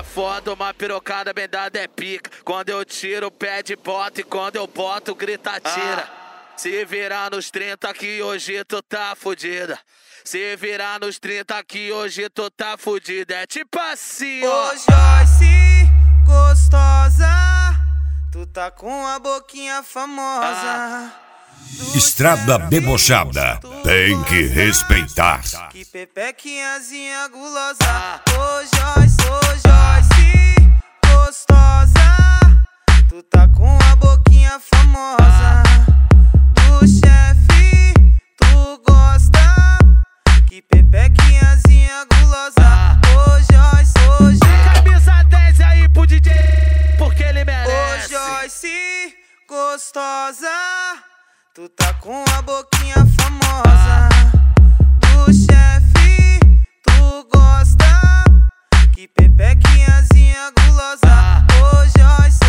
foda, uma pirocada bem dada é pica. Quando eu tiro, pede bota, e quando eu boto, grita tira. Se virar nos 30 que hoje tu tá fudida. Se virar nos 30 que hoje tu tá fudida. É tipo assim, ó. Ô Joyce, gostosa, tu tá com a boquinha famosa. Estrada debochada, tem que respeitar. Que pepequinhazinha gulosa. Ô Joyce, gostosa, tu tá com a boquinha famosa. Do chefe, tu gosta. Que pepequinhazinha gulosa. Ô Joyce, camisa 10 aí pro DJ, porque ele merece. Ô Joyce, gostosa, tu tá com a boquinha famosa. Do chefe, tu gosta. Que pepequinhazinha gulosa. Ô Joyce,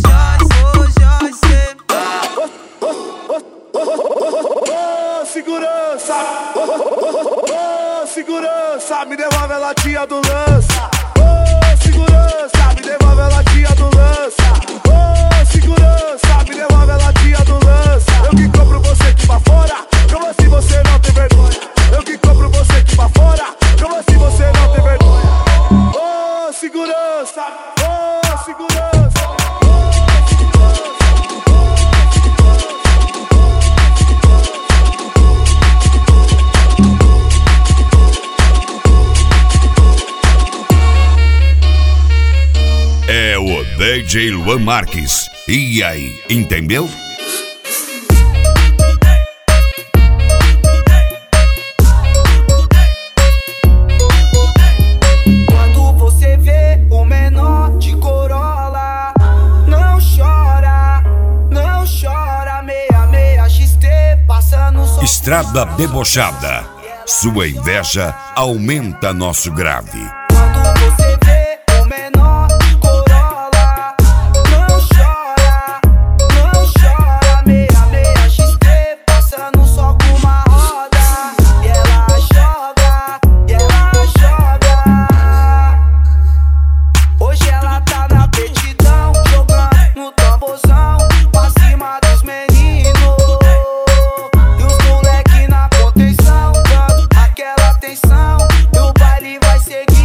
segurança, segurança, me devolve a latinha do lança. Segurança, me devolve a latinha do lança. Segurança, me devolve a latinha do lança. Eu que compro você aqui pra fora, como assim você não tem vergonha? Eu que compro você aqui pra fora, como assim você não tem vergonha? Segurança, segurança. É o DJ Luan Marques. E aí, entendeu? Quando você vê o menor de Corolla, não chora, 66 XT passando só. Estrada debochada, sua inveja aumenta nosso grave. Quando você vê o menor de Corolla, não chora, 66 XT passando só com uma roda. E ela joga, Hoje ela tá na petidão, jogando no tamborzão, pra cima dos meninos. E os moleque na contenção, dando aquela atenção. E o baile vai seguir.